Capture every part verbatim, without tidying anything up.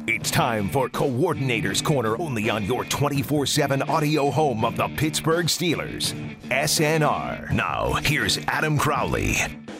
It's time for Coordinator's Corner, only on your twenty-four seven audio home of the Pittsburgh Steelers, S N R. Now, here's Adam Crowley.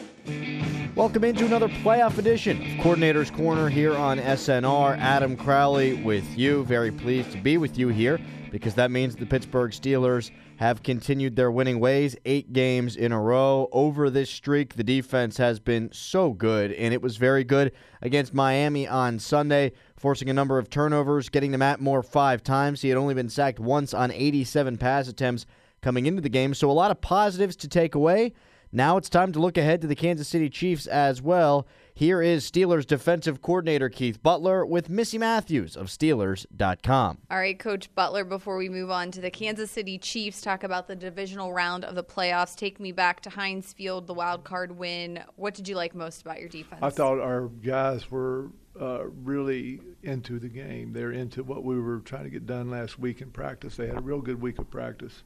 Welcome into another playoff edition of Coordinator's Corner here on S N R. Adam Crowley with you. Very pleased to be with you here because that means the Pittsburgh Steelers have continued their winning ways, eight games in a row. Over this streak, the defense has been so good, and it was very good against Miami on Sunday, forcing a number of turnovers, getting to Matt Moore five times. He had only been sacked once on eighty-seven pass attempts coming into the game, so a lot of positives to take away. Now it's time to look ahead to the Kansas City Chiefs as well. Here is Steelers defensive coordinator Keith Butler with Missy Matthews of Steelers dot com. All right, Coach Butler, before we move on to the Kansas City Chiefs, talk about the divisional round of the playoffs. Take me back to Heinz Field, the wild card win. What did you like most about your defense? I thought our guys were uh, really into the game. They're into what we were trying to get done last week in practice. They had a real good week of practice.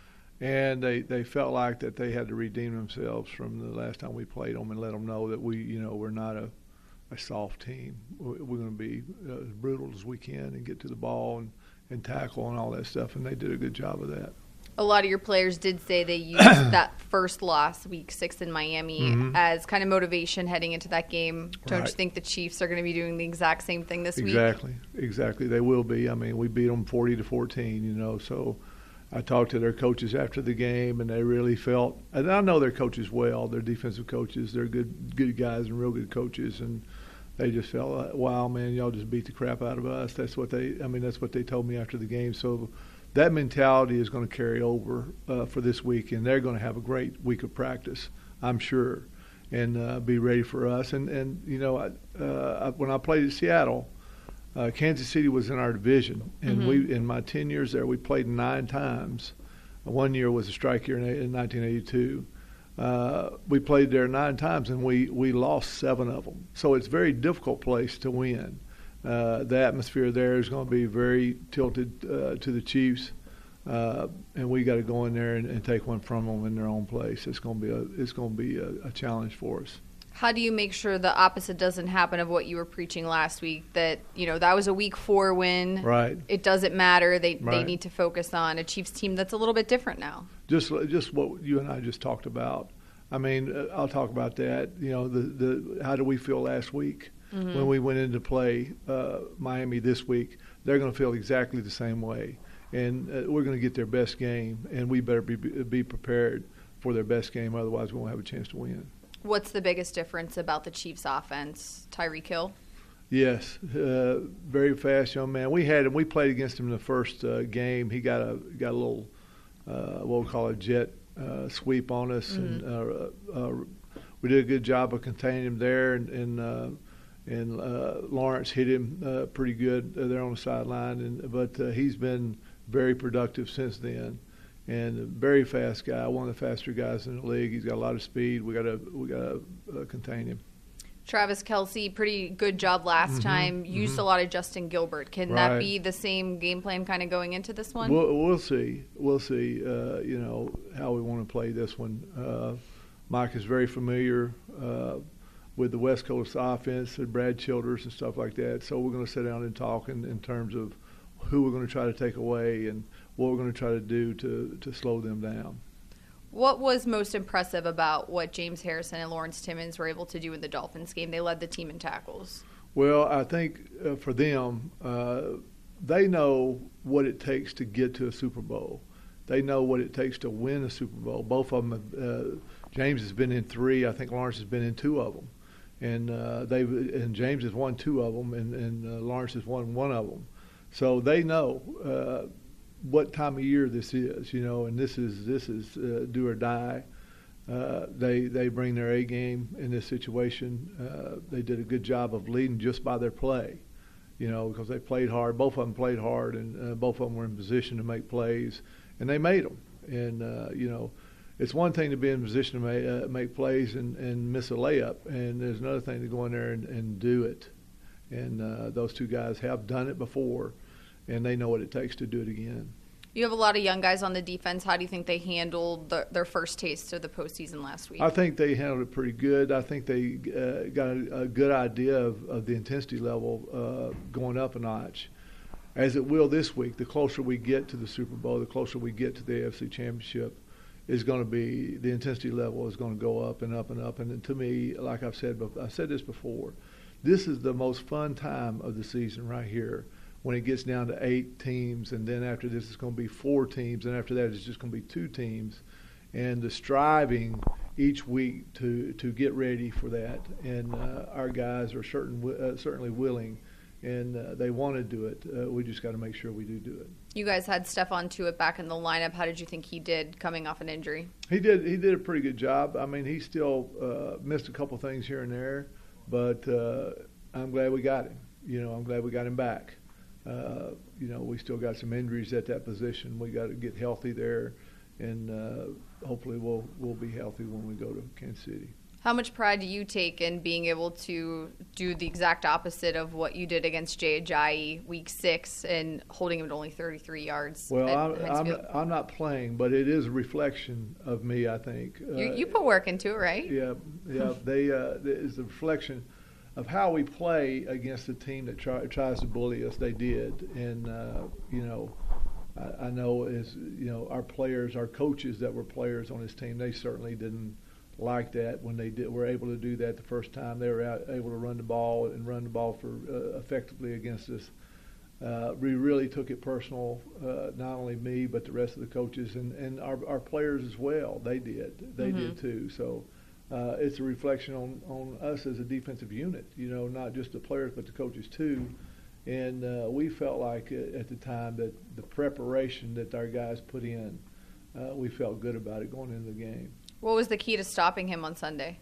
And they, they felt like that they had to redeem themselves from the last time we played them and let them know that we, you know, we're not a, a soft team. We're going to be uh, as brutal as we can and get to the ball and, and tackle and all that stuff, and they did a good job of that. A lot of your players did say they used that first loss, week six in Miami, mm-hmm. as kind of motivation heading into that game. Don't right. you think the Chiefs are going to be doing the exact same thing this exactly. week? Exactly, exactly. They will be. I mean, we beat them forty to fourteen, you know, so – I talked to their coaches after the game, and they really felt – and I know their coaches well. They're defensive coaches. They're good good guys and real good coaches, and they just felt like, wow, man, y'all just beat the crap out of us. That's what they – I mean, that's what they told me after the game. So that mentality is going to carry over uh, for this week, and they're going to have a great week of practice, I'm sure, and uh, be ready for us. And, and you know, I, uh, when I played at Seattle – Uh, Kansas City was in our division, and mm-hmm. we in my ten years there, we played nine times. One year was a strike year in, in nineteen eighty-two. Uh, we played there nine times, and we, we lost seven of them. So it's a very difficult place to win. Uh, the atmosphere there is going to be very tilted uh, to the Chiefs, uh, and we got to go in there and, and take one from them in their own place. It's going to be a it's going to be a, a challenge for us. How do you make sure the opposite doesn't happen of what you were preaching last week, that, you know, that was a week four win. Right. It doesn't matter. They right. they need to focus on a Chiefs team that's a little bit different now. Just just what you and I just talked about. I mean, I'll talk about that. You know, the, the how do we feel last week mm-hmm. when we went into play uh, Miami this week? They're going to feel exactly the same way. And uh, we're going to get their best game, and we better be, be prepared for their best game. Otherwise, we won't have a chance to win. What's the biggest difference about the Chiefs' offense? Tyreek Hill? Yes, uh, very fast young man. We had him. We played against him in the first uh, game. He got a got a little uh, what we call a jet uh, sweep on us, mm-hmm. and uh, uh, we did a good job of containing him there. And and, uh, and uh, Lawrence hit him uh, pretty good there on the sideline. And but uh, he's been very productive since then. And a very fast guy, one of the faster guys in the league. He's got a lot of speed. We got to we got to uh, contain him. Travis Kelce, pretty good job last mm-hmm, time. Used mm-hmm. a lot of Justin Gilbert. Can right. that be the same game plan kind of going into this one? We'll, we'll see. We'll see. Uh, you know how we want to play this one. Uh, Mike is very familiar uh, with the West Coast offense, and Brad Childers and stuff like that. So we're going to sit down and talk in, in terms of who we're going to try to take away and what we're going to try to do to, to slow them down. What was most impressive about what James Harrison and Lawrence Timmons were able to do in the Dolphins game? They led the team in tackles. Well, I think uh, for them, uh, they know what it takes to get to a Super Bowl. They know what it takes to win a Super Bowl. Both of them, have, uh, James has been in three. I think Lawrence has been in two of them. And uh, they've and James has won two of them, and, and uh, Lawrence has won one of them. So they know uh, what time of year this is, you know, and this is this is uh, do or die. Uh, they they bring their A game in this situation. Uh, they did a good job of leading just by their play, you know, because they played hard. Both of them played hard, and uh, both of them were in position to make plays, and they made them. And uh, you know, it's one thing to be in position to make, uh, make plays and, and miss a layup, and there's another thing to go in there and, and do it. And uh, those two guys have done it before, and they know what it takes to do it again. You have a lot of young guys on the defense. How do you think they handled the, their first taste of the postseason last week? I think they handled it pretty good. I think they uh, got a, a good idea of, of the intensity level uh, going up a notch, as it will this week. The closer we get to the Super Bowl, the closer we get to the A F C Championship, is going to be the intensity level is going to go up and up and up. And to me, like I've said, I've said this before, this is the most fun time of the season right here. When it gets down to eight teams, and then after this it's going to be four teams, and after that it's just going to be two teams, and the striving each week to, to get ready for that, and uh, our guys are certain uh, certainly willing, and uh, they want to do it. Uh, we just got to make sure we do do it. You guys had Stephon Tuitt back in the lineup. How did you think he did coming off an injury? He did. He did a pretty good job. I mean, he still uh, missed a couple things here and there, but uh, I'm glad we got him. You know, I'm glad we got him back. Uh, you know, we still got some injuries at that position. We got to get healthy there, and uh, hopefully we'll we'll be healthy when we go to Kansas City. How much pride do you take in being able to do the exact opposite of what you did against Jay Ajayi week six and holding him to only thirty-three yards? Well, I'm, I'm, I'm not playing, but it is a reflection of me, I think. You, uh, you put work into it, right? Yeah, yeah. They uh, it's a reflection of how we play against a team that try, tries to bully us. They did, and uh, you know, I, I know as you know, our players, our coaches that were players on this team, they certainly didn't like that when they did were able to do that the first time. They were out, able to run the ball and run the ball for uh, effectively against us. Uh, we really took it personal, uh, not only me but the rest of the coaches and, and our, our players as well. They did, they mm-hmm. did too. So. Uh, it's a reflection on, on us as a defensive unit, you know, not just the players but the coaches too. And uh, we felt like uh, at the time that the preparation that our guys put in, uh, we felt good about it going into the game. What was the key to stopping him on Sunday?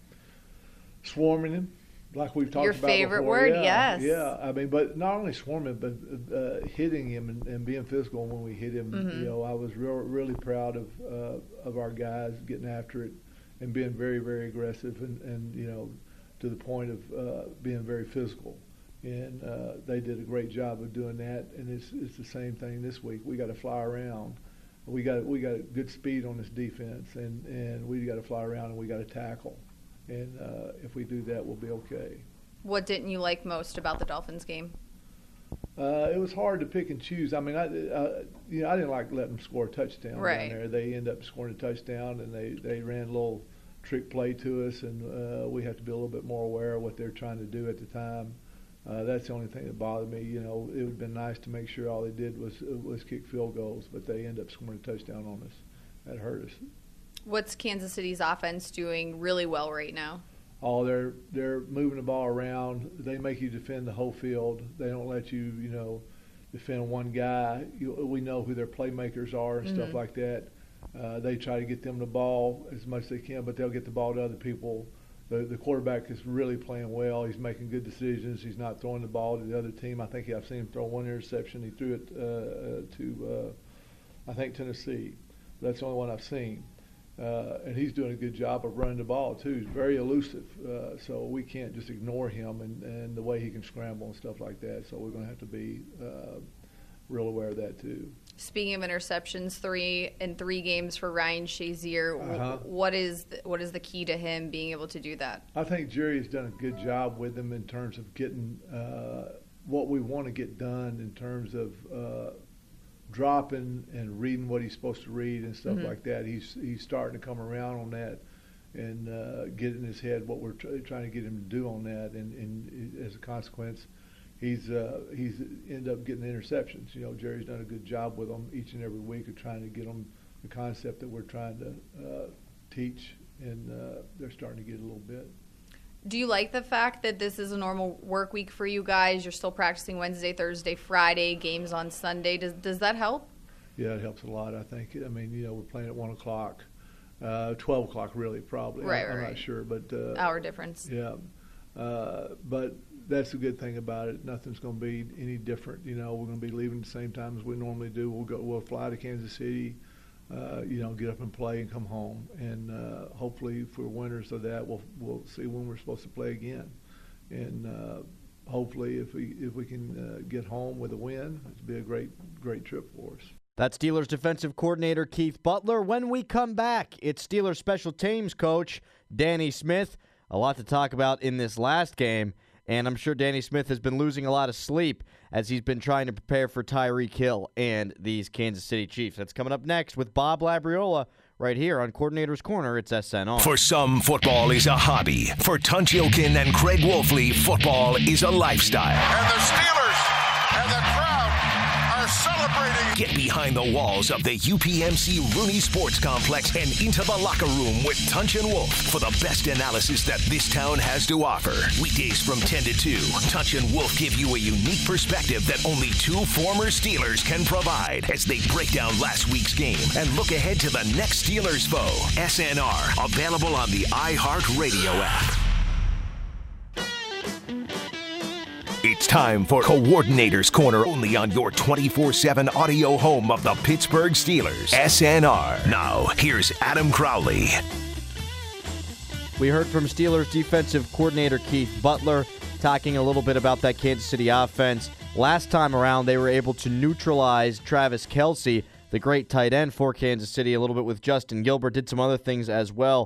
Swarming him, like we've talked Your about favorite before. word, yeah, yes. Yeah, I mean, but not only swarming, but uh, hitting him and, and being physical when we hit him. Mm-hmm. You know, I was real, really proud of uh, of our guys getting after it and being very, very aggressive and, and you know, to the point of uh, being very physical. And uh, they did a great job of doing that. And it's it's the same thing this week. We got to fly around. We got we got good speed on this defense, and, and we got to fly around and we got to tackle. And uh, if we do that, we'll be okay. What didn't you like most about the Dolphins game? Uh, it was hard to pick and choose. I mean, I, uh, you know, I didn't like letting them score a touchdown right. down there. They end up scoring a touchdown, and they, they ran a little trick play to us, and uh, we have to be a little bit more aware of what they're trying to do at the time. Uh, that's the only thing that bothered me. You know, it would have been nice to make sure all they did was was kick field goals, but they end up scoring a touchdown on us. That hurt us. What's Kansas City's offense doing really well right now? Oh, they're they're moving the ball around. They make you defend the whole field. They don't let you, you know, defend one guy. You, we know who their playmakers are and mm-hmm. stuff like that. Uh, they try to get them the ball as much as they can, but they'll get the ball to other people. The, the quarterback is really playing well. He's making good decisions. He's not throwing the ball to the other team. I think I've seen him throw one interception. He threw it uh, to, uh, I think, Tennessee. That's the only one I've seen. Uh, and he's doing a good job of running the ball, too. He's very elusive, uh, so we can't just ignore him and, and the way he can scramble and stuff like that. So we're going to have to be uh, real aware of that, too. Speaking of interceptions, three in three games for Ryan Shazier. Uh-huh. What is the, what is the key to him being able to do that? I think Jerry has done a good job with him in terms of getting uh, what we want to get done in terms of uh, dropping and reading what he's supposed to read and stuff mm-hmm. like that. He's he's starting to come around on that and uh, get in his head what we're tr- trying to get him to do on that. And, and as a consequence, he's uh, he's ended up getting the interceptions. You know, Jerry's done a good job with them each and every week of trying to get them the concept that we're trying to uh, teach, and uh, they're starting to get a little bit. Do you like the fact that this is a normal work week for you guys? You're still practicing Wednesday, Thursday, Friday, games on Sunday. Does does that help? Yeah, it helps a lot, I think. I mean, you know, we're playing at one o'clock, uh, twelve o'clock really probably. Right, I, I'm right. not sure, but uh, hour difference. Yeah, uh, but that's the good thing about it. Nothing's going to be any different. You know, we're going to be leaving at the same time as we normally do. We'll go. We'll fly to Kansas City. Uh, you know, get up and play and come home. And uh, hopefully, if we're winners of that, we'll we'll see when we're supposed to play again. And uh, hopefully, if we if we can uh, get home with a win, it'll be a great great trip for us. That's Steelers defensive coordinator Keith Butler. When we come back, it's Steelers special teams coach Danny Smith. A lot to talk about in this last game, and I'm sure Danny Smith has been losing a lot of sleep as he's been trying to prepare for Tyreek Hill and these Kansas City Chiefs. That's coming up next with Bob Labriola right here on Coordinator's Corner. It's S N R. For some, football is a hobby. For Tunch Ilkin and Craig Wolfley, football is a lifestyle. And the Steelers and the crowd are celebrating. Get behind the walls of the U P M C Rooney Sports Complex and into the locker room with Tunch and Wolf for the best analysis that this town has to offer. Weekdays from ten to two, Tunch and Wolf give you a unique perspective that only two former Steelers can provide as they break down last week's game and look ahead to the next Steelers foe. S N R, available on the iHeartRadio app. It's time for Coordinator's Corner, only on your twenty-four seven audio home of the Pittsburgh Steelers, S N R. Now, here's Adam Crowley. We heard from Steelers defensive coordinator Keith Butler talking a little bit about that Kansas City offense. Last time around, they were able to neutralize Travis Kelce, the great tight end for Kansas City, a little bit with Justin Gilbert, did some other things as well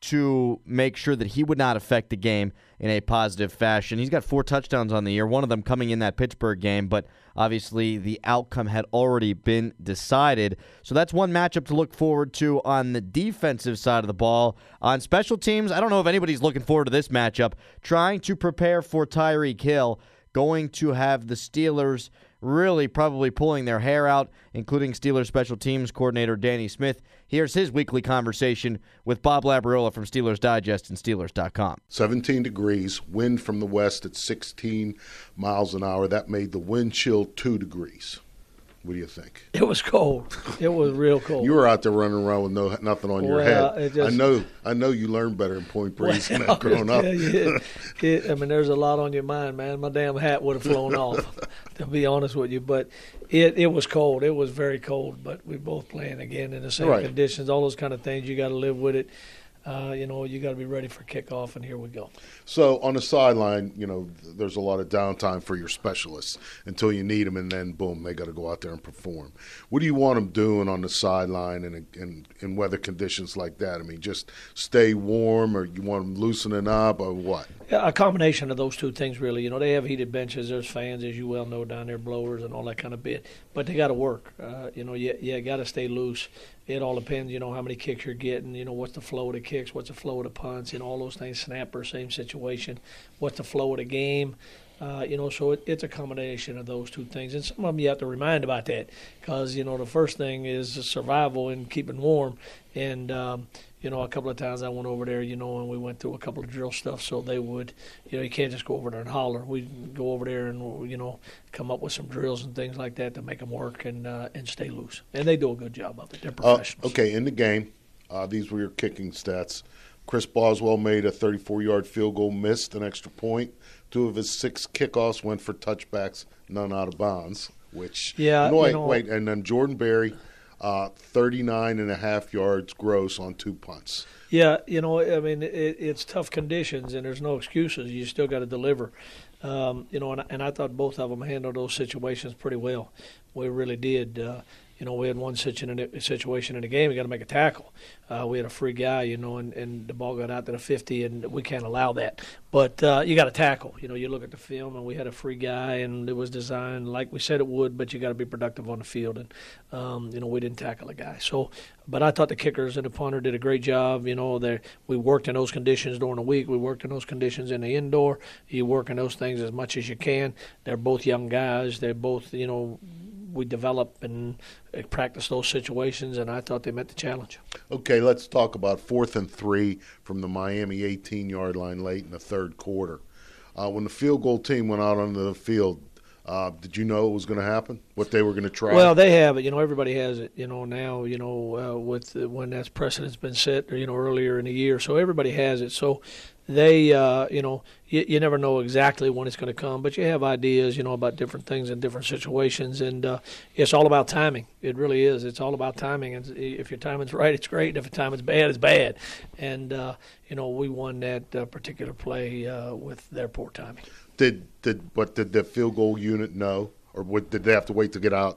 to make sure that he would not affect the game in a positive fashion. He's got four touchdowns on the year, one of them coming in that Pittsburgh game, but obviously the outcome had already been decided. So that's one matchup to look forward to on the defensive side of the ball. On special teams, I don't know if anybody's looking forward to this matchup. Trying to prepare for Tyreek Hill, going to have the Steelers really probably pulling their hair out, including Steelers special teams coordinator Danny Smith. Here's his weekly conversation with Bob Labriola from Steelers Digest and Steelers dot com. seventeen degrees, wind from the west at sixteen miles an hour. That made the wind chill two degrees. What do you think? It was cold. It was real cold. You were out there running around with no nothing on your well, head. Just, I know. I know you learned better in Point Breeze well, than that growing up. You, it, it, I mean, there's a lot on your mind, man. My damn hat would have flown off, to be honest with you. But it, it was cold. It was very cold. But we both playing again in the same right. conditions. All those kind of things. You got to live with it. Uh, you know, you got to be ready for kickoff, and here we go. So on the sideline, you know, there's a lot of downtime for your specialists until you need them, and then boom, they got to go out there and perform. What do you want them doing on the sideline in, in in weather conditions like that? I mean, just stay warm, or you want them loosening up, or what? Yeah, a combination of those two things, really. You know, they have heated benches. There's fans, as you well know, down there, blowers and all that kind of bit. But they got to work. Uh, you know, you, you got to stay loose. It all depends, you know, how many kicks you're getting, you know, what's the flow of the kicks, what's the flow of the punts, you know, all those things. Snapper, same situation. What's the flow of the game? Uh, you know, so it, it's a combination of those two things. And some of them you have to remind about that because, you know, the first thing is survival and keeping warm. And, um, you know, a couple of times I went over there, you know, and we went through a couple of drill stuff so they would, you know, you can't just go over there and holler. We go over there and, you know, come up with some drills and things like that to make them work and uh, and stay loose. And they do a good job of it. They're professionals. Uh, okay, in the game, uh, these were your kicking stats. Chris Boswell made a thirty-four-yard field goal, missed an extra point. Two of his six kickoffs went for touchbacks, none out of bounds, which yeah, no, wait, you know, wait, and then Jordan Berry, uh, thirty-nine and a half yards gross on two punts. Yeah, you know, I mean, it, it's tough conditions, and there's no excuses. You still got to deliver. Um, you know, and, and I thought both of them handled those situations pretty well. We really did. Uh, You know, we had one situation in the game, we got to make a tackle. Uh, we had a free guy, you know, and, and the ball got out to the fifty, and we can't allow that. But uh, you got to tackle. You know, you look at the film, and we had a free guy, and it was designed like we said it would, but you got to be productive on the field. And, um, you know, we didn't tackle a guy. So, but I thought the kickers and the punter did a great job. You know, we worked in those conditions during the week. We worked in those conditions in the indoor. You work in those things as much as you can. They're both young guys. They're both, you know, we develop and practice those situations, and I thought they met the challenge. Okay, let's talk about fourth and three from the Miami eighteen-yard line late in the third quarter. Uh, when the field goal team went out onto the field, uh, did you know it was going to happen, what they were going to try? Well, they have it. You know, everybody has it, you know, now, you know, uh, with uh, when that precedent's been set, or, you know, earlier in the year. So everybody has it. So they, uh, you know, you, you never know exactly when it's going to come, but you have ideas, you know, about different things in different situations, and uh, it's all about timing. It really is. It's all about timing. And if your timing's right, it's great. If your timing's bad, it's bad. And, uh, you know, we won that uh, particular play uh, with their poor timing. Did did but did the field goal unit know, or what, did they have to wait to get out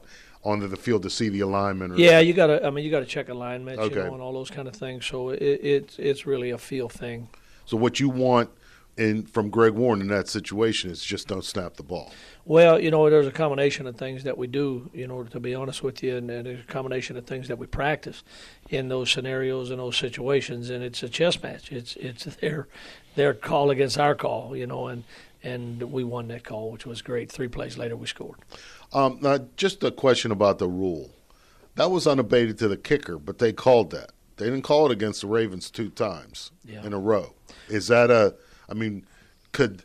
onto the field to see the alignment? Or yeah, you got to. I mean, you got to check alignment, okay. you know, and all those kind of things. So it, it's it's really a feel thing. So what you want in from Greg Warren in that situation is just don't snap the ball. Well, you know, there's a combination of things that we do, you know, to be honest with you, and, and there's a combination of things that we practice in those scenarios and those situations, and it's a chess match. It's it's their their call against our call, you know, and and we won that call, which was great. Three plays later, we scored. Um, now, just a question about the rule. That was unabated to the kicker, but they called that. They didn't call it against the Ravens two times yeah. in a row. Is that a – I mean, could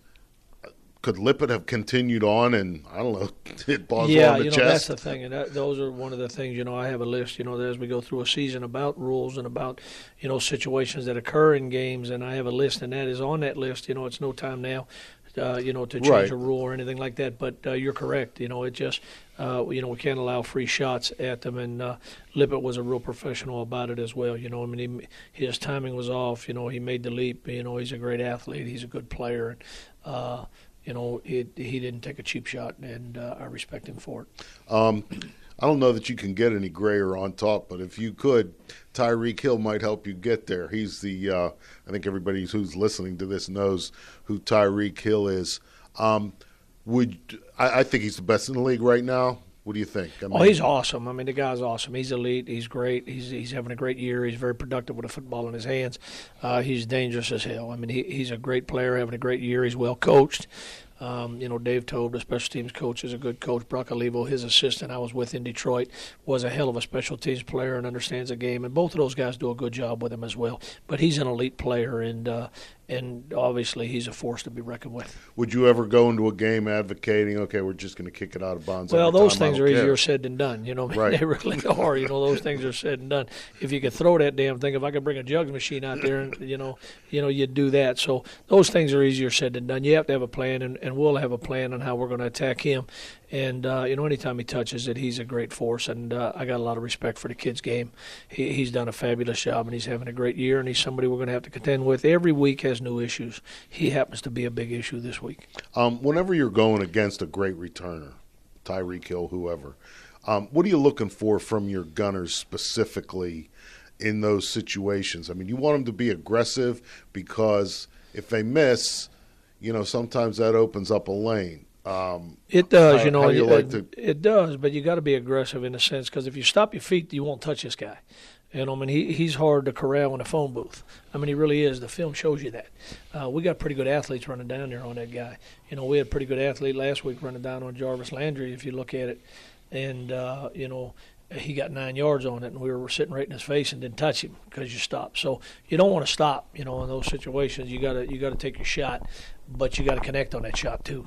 could Lippett have continued on and, I don't know, hit Boswell yeah, in the you know, chest? that's the thing. And that, those are one of the things, you know, I have a list, you know, as we go through a season about rules and about, you know, situations that occur in games, and I have a list, and that is on that list. You know, it's no time now. Uh, you know, to change right. a rule or anything like that. But uh, you're correct. You know, it just, uh, you know, we can't allow free shots at them. And uh, Lippett was a real professional about it as well. You know, I mean, he, his timing was off. You know, he made the leap. You know, he's a great athlete. He's a good player. And, uh, you know, it, he didn't take a cheap shot, and uh, I respect him for it. Um, I don't know that you can get any grayer on top, but if you could, Tyreek Hill might help you get there. He's the uh, – I think everybody who's listening to this knows who Tyreek Hill is. Um, would I, I think he's the best in the league right now. What do you think? I mean, oh, he's awesome. I mean, the guy's awesome. He's elite. He's great. He's he's having a great year. He's very productive with a football in his hands. Uh, he's dangerous as hell. I mean, he, he's a great player, having a great year. He's well coached. Um, you know, Dave Tobe, the special teams coach, is a good coach. Brock Olivo, his assistant, I was with in Detroit, was a hell of a special teams player and understands the game. And both of those guys do a good job with him as well. But he's an elite player, and uh, and obviously he's a force to be reckoned with. Would you ever go into a game advocating, okay, we're just going to kick it out of bounds? Well, every those time, things are care. easier said than done. You know, right. They really are. You know, those things are said and done. If you could throw that damn thing, if I could bring a jugs machine out there, and you know, you know, you'd do that. So those things are easier said than done. You have to have a plan, and, and we'll have a plan on how we're going to attack him. And, uh, you know, anytime he touches it, he's a great force. And uh, I got a lot of respect for the kid's game. He, he's done a fabulous job, and he's having a great year, and he's somebody we're going to have to contend with. Every week has new issues. He happens to be a big issue this week. Um, whenever you're going against a great returner, Tyreek Hill, whoever, um, what are you looking for from your gunners specifically in those situations? I mean, you want them to be aggressive because if they miss, you know, sometimes that opens up a lane. Um, it does, how, you know. How you it, like to... it does, but you got to be aggressive in a sense, because if you stop your feet, you won't touch this guy. You know, I mean, he he's hard to corral in a phone booth. I mean, he really is. The film shows you that. Uh, we got pretty good athletes running down there on that guy. You know, we had a pretty good athlete last week running down on Jarvis Landry, if you look at it, and uh, you know, he got nine yards on it, and we were sitting right in his face and didn't touch him because you stopped. So you don't want to stop. You know, in those situations, you gotta you gotta take your shot, but you got to connect on that shot too.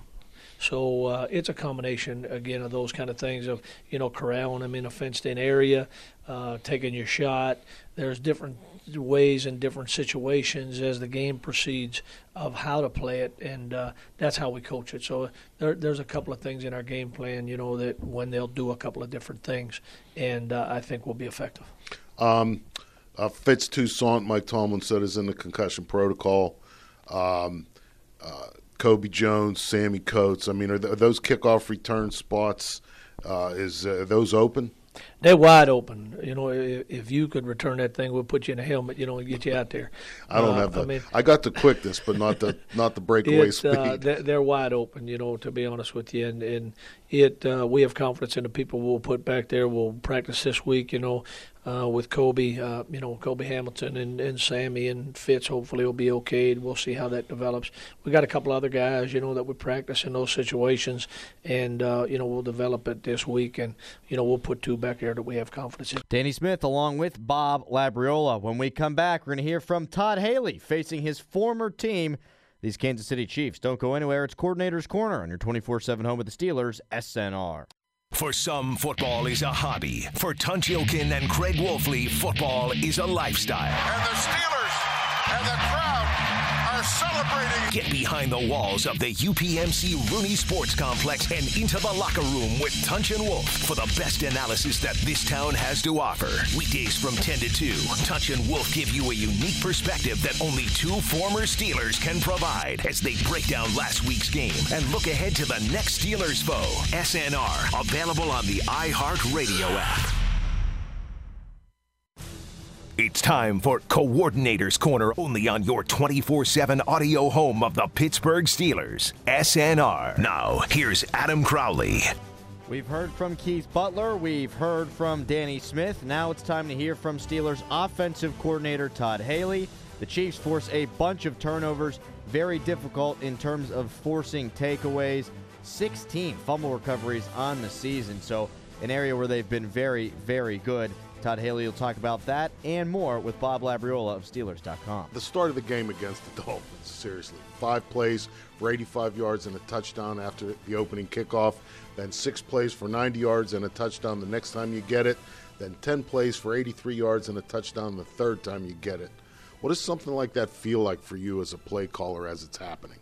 So uh, it's a combination, again, of those kind of things of, you know, corralling them in a fenced-in area, uh, taking your shot. There's different ways and different situations as the game proceeds of how to play it, and uh, that's how we coach it. So there, there's a couple of things in our game plan, you know, that when they'll do a couple of different things, and uh, I think we'll be effective. Um, uh, Fitz Toussaint, Mike Tomlin said, is in the concussion protocol. Um, uh, Kobe Jones, Sammy Coates. I mean, are, th- are those kickoff return spots, uh, is uh, those open? They're wide open. You know, if, if you could return that thing, we'll put you in a helmet, you know, and get you out there. I don't uh, have the. I, mean, I got the quickness, but not the not the breakaway it, speed. Uh, they're, they're wide open, you know, to be honest with you, and and it. Uh, we have confidence in the people we'll put back there. We'll practice this week, you know, uh, with Kobe, uh, you know, Kobe Hamilton and, and Sammy and Fitz. Hopefully, will be okay. We'll see how that develops. We got a couple other guys, you know, that we practice in those situations, and uh, you know, we'll develop it this week, and you know, we'll put two back there that we have confidence in. Danny Smith along with Bob Labriola. When we come back, we're going to hear from Todd Haley facing his former team, these Kansas City Chiefs. Don't go anywhere. It's Coordinator's Corner on your twenty-four seven home of the Steelers, S N R. For some, football is a hobby. For Tunch Ilkin and Craig Wolfley, football is a lifestyle. And the Steelers and the crowd are celebrating Brady. Get behind the walls of the U P M C Rooney Sports Complex and into the locker room with Tunch and Wolf for the best analysis that this town has to offer. Weekdays from ten to two, Tunch and Wolf give you a unique perspective that only two former Steelers can provide as they break down last week's game and look ahead to the next Steelers foe. S N R, available on the iHeartRadio app. It's time for Coordinator's Corner, only on your twenty-four seven audio home of the Pittsburgh Steelers, S N R. Now, here's Adam Crowley. We've heard from Keith Butler. We've heard from Danny Smith. Now it's time to hear from Steelers offensive coordinator Todd Haley. The Chiefs force a bunch of turnovers, very difficult in terms of forcing takeaways. sixteen fumble recoveries on the season, so an area where they've been very, very good. Todd Haley will talk about that and more with Bob Labriola of Steelers dot com. The start of the game against the Dolphins, seriously. Five plays for eighty-five yards and a touchdown after the opening kickoff, then six plays for ninety yards and a touchdown the next time you get it, then ten plays for eighty-three yards and a touchdown the third time you get it. What does something like that feel like for you as a play caller as it's happening?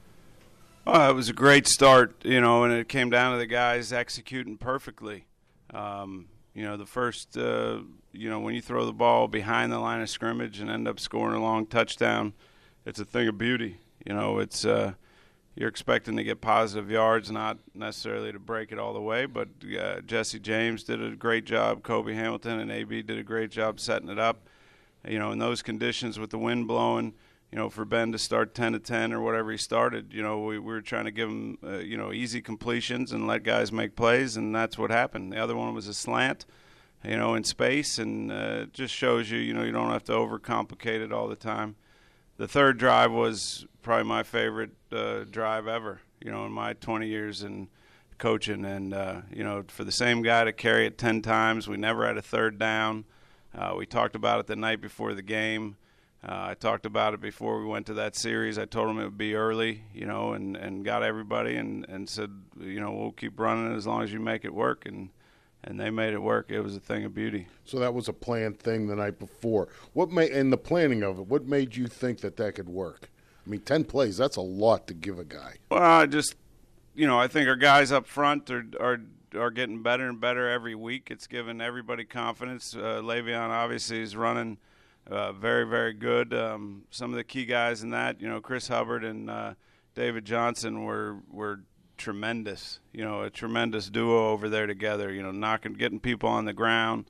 Oh, it was a great start, you know, and it came down to the guys executing perfectly. Um, you know, the first, uh, you know, when you throw the ball behind the line of scrimmage and end up scoring a long touchdown, it's a thing of beauty. You know, it's uh, you're expecting to get positive yards, not necessarily to break it all the way, but uh, Jesse James did a great job. Kobe Hamilton and A B did a great job setting it up. You know, in those conditions with the wind blowing, you know, for Ben to start ten to ten or whatever he started, you know, we, we were trying to give him, uh, you know, easy completions and let guys make plays, and that's what happened. The other one was a slant, you know, in space, and uh, it just shows you, you know, you don't have to overcomplicate it all the time. The third drive was probably my favorite uh, drive ever, you know, in my twenty years in coaching. And, uh, you know, for the same guy to carry it ten times, we never had a third down. Uh, we talked about it the night before the game. Uh, I talked about it before we went to that series. I told them it would be early, you know, and, and got everybody and, and said, you know, we'll keep running as long as you make it work. And and they made it work. It was a thing of beauty. So that was a planned thing the night before. What made, in the planning of it, what made you think that that could work? I mean, ten plays, that's a lot to give a guy. Well, I just, you know, I think our guys up front are are are getting better and better every week. It's given everybody confidence. Uh, Le'Veon obviously is running uh, very, very good. Um, some of the key guys in that, you know, Chris Hubbard and uh, David Johnson were were tremendous. You know, a tremendous duo over there together. You know, knocking, getting people on the ground,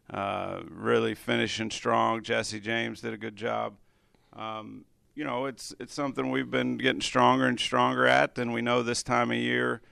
uh, really finishing strong. Jesse James did a good job. Um, you know, it's it's something we've been getting stronger and stronger at, and we know this time of year,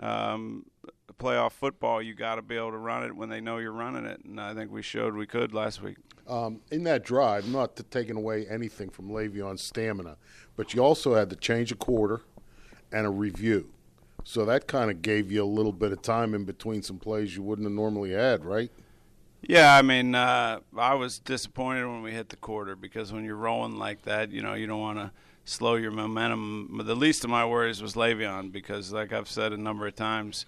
um, playoff football, you got to be able to run it when they know you're running it, and I think we showed we could last week. Um, in that drive, not to taking away anything from Le'Veon's stamina, but you also had to change a quarter and a review. So that kind of gave you a little bit of time in between some plays you wouldn't have normally had, right? Yeah, I mean, uh, I was disappointed when we hit the quarter because when you're rolling like that, you know, you don't want to slow your momentum. The least of my worries was Le'Veon because, like I've said a number of times,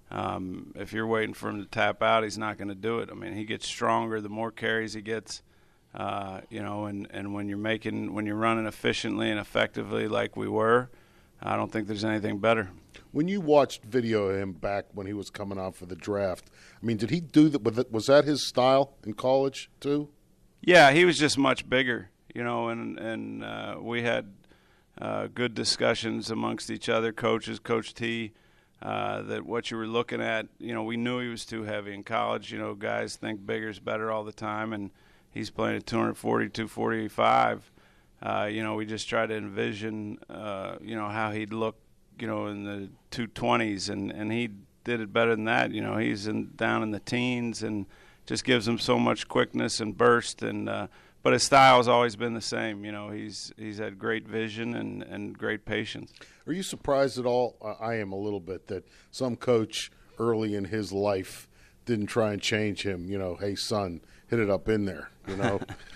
um, if you're waiting for him to tap out, he's not going to do it. I mean, he gets stronger the more carries he gets, uh, you know, and, and when you're making, when you're running efficiently and effectively like we were, I don't think there's anything better. When you watched video of him back when he was coming out for the draft, I mean, did he do that? Was that his style in college too? Yeah, he was just much bigger, you know, and and uh, we had uh, good discussions amongst each other, coaches, Coach T, uh, that what you were looking at, you know, we knew he was too heavy in college. You know, guys think bigger's better all the time, and he's playing at two forty, two forty-five. Uh, you know, we just tried to envision, uh, you know, how he'd look, you know, in the two twenties, and, and he did it better than that. You know, he's in, down in the teens and just gives him so much quickness and burst. And uh, but his style has always been the same. You know, he's he's had great vision and, and great patience. Are you surprised at all? I am a little bit that some coach early in his life didn't try and change him. You know, hey son, hit it up in there. You know.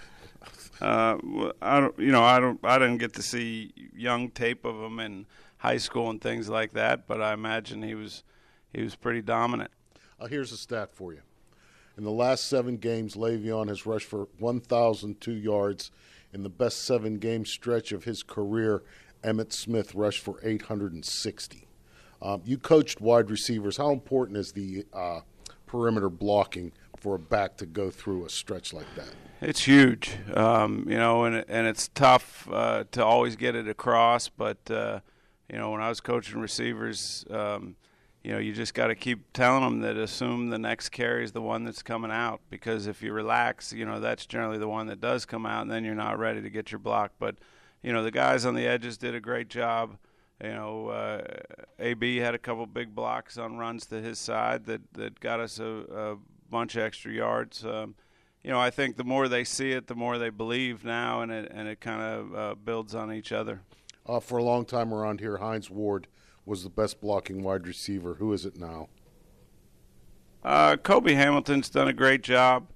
Uh, I don't, you know, I don't, I didn't get to see young tape of him in high school and things like that, but I imagine he was, he was pretty dominant. Uh, here's a stat for you: in the last seven games, Le'Veon has rushed for one thousand two yards in the best seven-game stretch of his career, Emmitt Smith rushed for eight hundred sixty. Um, you coached wide receivers. How important is the uh, perimeter blocking for a back to go through a stretch like that? It's huge, um, you know, and and it's tough uh, to always get it across. But uh, you know, when I was coaching receivers, um, you know, you just got to keep telling them that assume the next carry is the one that's coming out, because if you relax, you know, that's generally the one that does come out, and then you're not ready to get your block. But you know, the guys on the edges did a great job. You know, uh, A B had a couple big blocks on runs to his side that, that got us a, a bunch of extra yards. Um, you know, I think the more they see it, the more they believe now, and it and it kind of uh, builds on each other. Uh, for a long time around here, Hines Ward was the best blocking wide receiver. Who is it now? Uh, Kobe Hamilton's done a great job.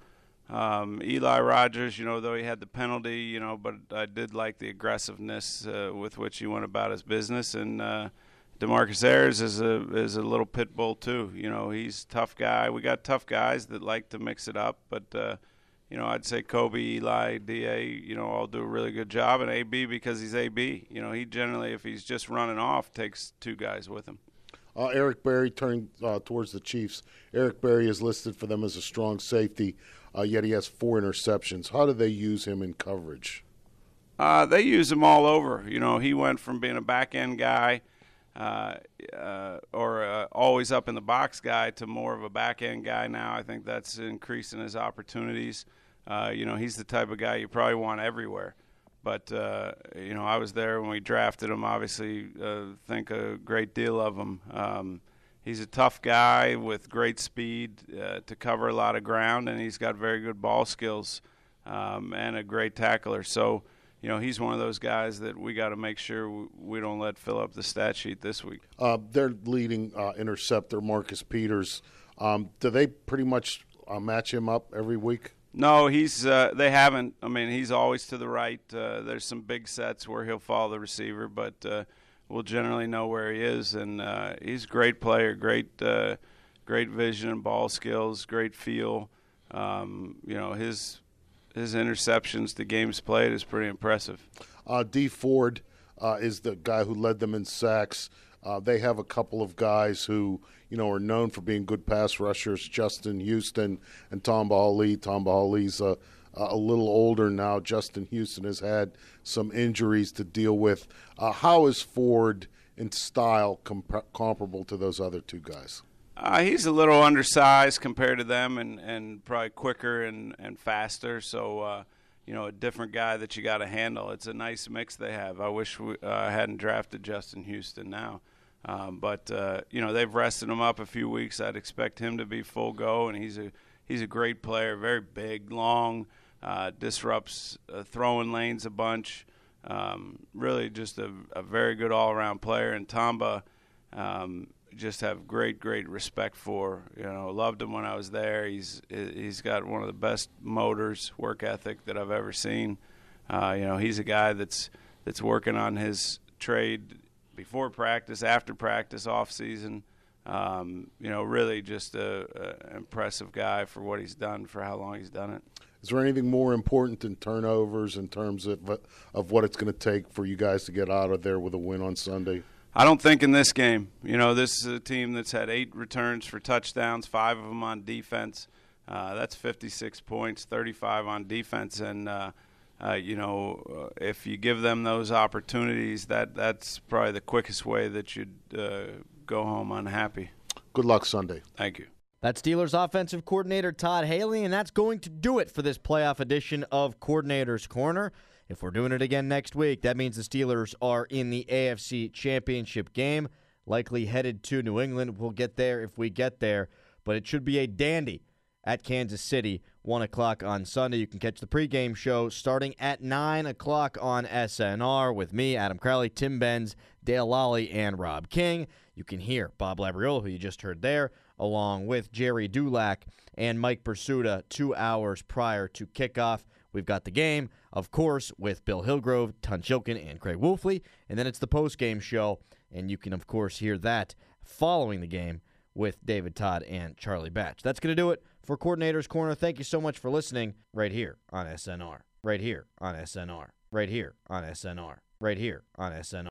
Um, Eli Rogers, you know, though he had the penalty, you know, but I did like the aggressiveness uh, with which he went about his business. And uh, DeMarcus Ayers is a is a little pit bull too. You know, he's a tough guy. We got tough guys that like to mix it up, but uh, you know, I'd say Kobe, Eli, D A, you know, all do a really good job, and A B because he's A B. You know, he generally, if he's just running off, takes two guys with him. Uh, Eric Berry turning uh, towards the Chiefs. Eric Berry is listed for them as a strong safety, uh, yet he has four interceptions. How do they use him in coverage? Uh, they use him all over. You know, he went from being a back-end guy uh, uh, or uh, always up in the box guy to more of a back-end guy now. I think that's increasing his opportunities. Uh, you know, he's the type of guy you probably want everywhere. But, uh, you know, I was there when we drafted him, obviously uh, think a great deal of him. Um, he's a tough guy with great speed uh, to cover a lot of ground, and he's got very good ball skills um, and a great tackler. So, you know, he's one of those guys that we got to make sure we don't let fill up the stat sheet this week. Uh, their leading uh, interceptor, Marcus Peters, um, do they pretty much uh, match him up every week? No, he's. Uh, they haven't. I mean, he's always to the right. Uh, there's some big sets where he'll follow the receiver, but uh, we'll generally know where he is. And uh, he's a great player, great, uh, great vision and ball skills, great feel. Um, you know, his his interceptions to games played is pretty impressive. Uh, D Ford uh, is the guy who led them in sacks. Uh, they have a couple of guys who, you know, are known for being good pass rushers, Justin Houston and Tamba Hali. Tamba Hali's uh, a little older now. Justin Houston has had some injuries to deal with. Uh, how is Ford in style comp- comparable to those other two guys? Uh, he's a little undersized compared to them, and, and probably quicker and, and faster. So, uh, you know, a different guy that you got to handle. It's a nice mix they have. I wish we uh, hadn't drafted Justin Houston now. Um, but, uh, you know, they've rested him up a few weeks. I'd expect him to be full go, and he's a he's a great player, very big, long, uh, disrupts uh, throwing lanes a bunch. Um, really just a, a very good all-around player. And Tamba um, just have great, great respect for. You know, loved him when I was there. He's He's got one of the best motors, work ethic that I've ever seen. Uh, you know, he's a guy that's that's working on his trade before practice, after practice, off season. Um, you know, really just a, a impressive guy for what he's done, for how long he's done it. Is there anything more important than turnovers in terms of of what it's going to take for you guys to get out of there with a win on Sunday? I don't think in this game. You know, this is a team that's had eight returns for touchdowns, five of them on defense. Uh, that's fifty-six points, thirty-five on defense, and uh, Uh, you know, uh, if you give them those opportunities, that that's probably the quickest way that you'd uh, go home unhappy. Good luck Sunday. Thank you. That's Steelers offensive coordinator Todd Haley, and that's going to do it for this playoff edition of Coordinator's Corner. If we're doing it again next week, that means the Steelers are in the A F C Championship game, likely headed to New England. We'll get there if we get there, but it should be a dandy at Kansas City, one o'clock on Sunday. You can catch the pregame show starting at nine o'clock on S N R with me, Adam Crowley, Tim Benz, Dale Lally, and Rob King. You can hear Bob Labriola, who you just heard there, along with Jerry Dulac and Mike Pursuta two hours prior to kickoff. We've got the game, of course, with Bill Hillgrove, Tunch Ilkin, and Craig Wolfley. And then it's the postgame show, and you can, of course, hear that following the game with David Todd and Charlie Batch. That's going to do it for Coordinator's Corner. Thank you so much for listening right here on S N R. Right here on S N R. Right here on S N R. Right here on S N R.